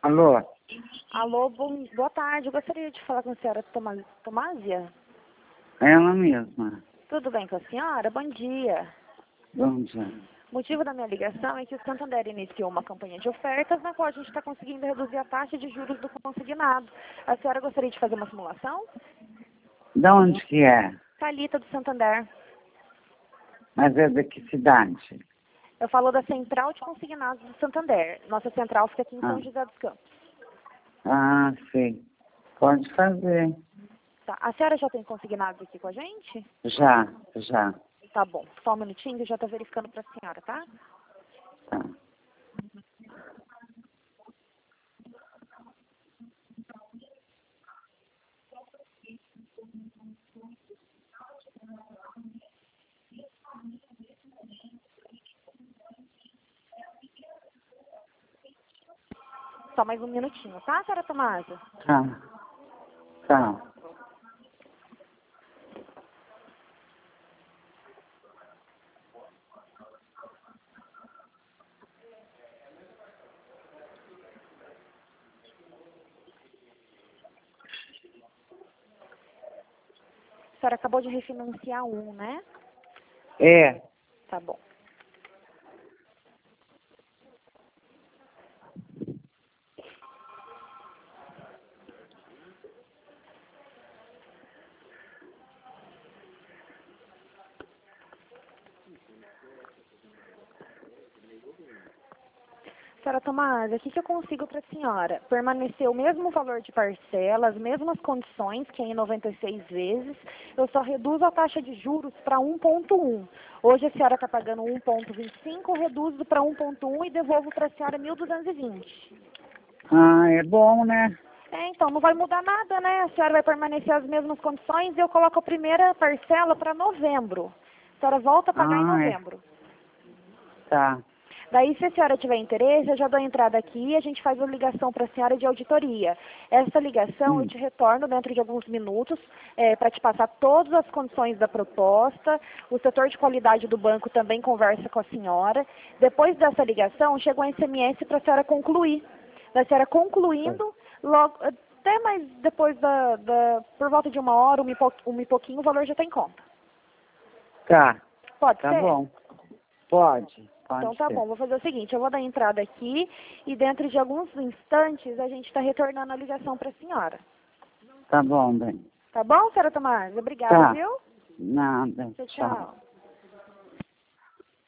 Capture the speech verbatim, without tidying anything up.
Alô? Alô, bom, boa tarde. Eu gostaria de falar com a senhora Toma- Tomásia. Ela mesma. Tudo bem com a senhora? Bom dia. Bom dia. O motivo da minha ligação é que o Santander iniciou uma campanha de ofertas na qual a gente está conseguindo reduzir a taxa de juros do consignado. A senhora gostaria de fazer uma simulação? Da onde que é? Thalita do Santander. Mas é de que cidade? Eu falo da Central de Consignados do Santander. Nossa central fica aqui em São Ah, José dos Campos. ah sei. Pode fazer. Tá. A senhora já tem consignados aqui com a gente? Já, já. Tá bom. Só um minutinho que eu já estou verificando para a senhora, tá? Tá. Só mais um minutinho, tá, senhora Tomásia? Tá. Tá. A senhora acabou de refinanciar um, né? É. Tá bom. Senhora Tomásia, o que, que eu consigo para a senhora? Permanecer o mesmo valor de parcela, as mesmas condições, que é em noventa e seis vezes, eu só reduzo a taxa de juros para um ponto um. Hoje a senhora está pagando um ponto vinte e cinco, eu reduzo para um ponto um e devolvo para a senhora mil duzentos e vinte. Ah, é bom, né? É, então, não vai mudar nada, né? A senhora vai permanecer as mesmas condições e eu coloco a primeira parcela para novembro. A senhora volta a pagar em Ah, é. novembro. Tá. Daí, se a senhora tiver interesse, eu já dou a entrada aqui e a gente faz uma ligação para a senhora de auditoria. Essa ligação eu Hum. te retorno dentro de alguns minutos para te passar todas as condições da proposta. O setor de qualidade do banco também conversa com a senhora. Depois dessa ligação, chega um S M S para a senhora concluir. Da senhora concluindo, logo, até mais depois da, da por volta de uma hora, uma e, pou, uma e pouquinho, o valor já está em conta. Tá. Pode Tá ser? bom. Pode. Pode Então tá ser. bom, vou fazer o seguinte, eu vou dar entrada aqui e dentro de alguns instantes a gente está retornando a ligação para a senhora. Tá bom, bem. Tá bom, senhora Tomás? Obrigada, Tá. viu? Nada. Tchau, Tchau. tchau.